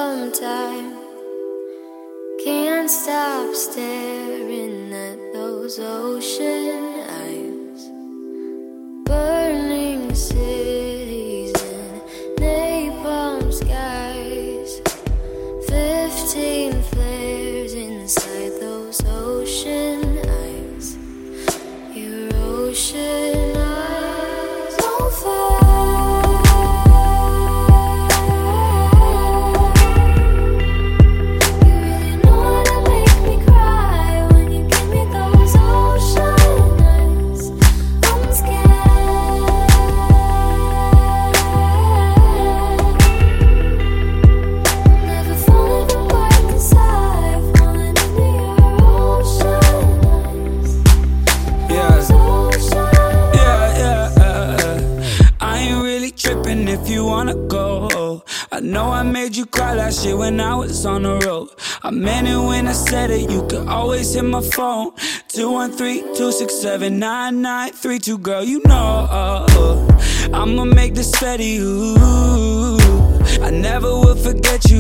sometime. Can't stop staring at those ocean eyes. Burning cities and napalm skies. 15 flares inside those ocean eyes. Your ocean eyes on fire. If you wanna go, I know I made you cry last year when I was on the road. I meant it when I said it, you could always hit my phone. 213-267-9932, girl, you know I'ma make this steady, ooh. I never will forget you.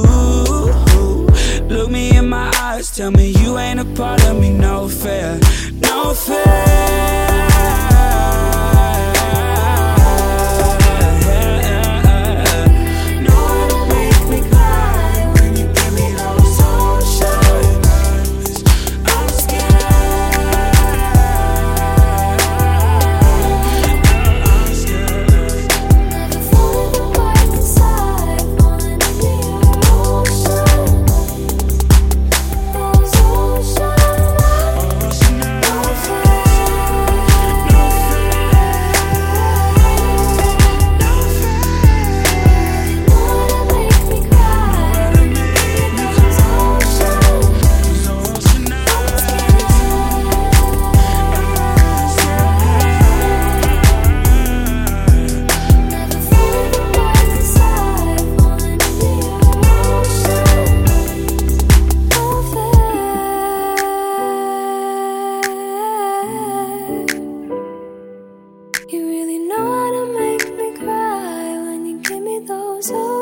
Look me in my eyes, tell me you ain't a part of me, no fair, no fair. You really know how to make me cry when you give me those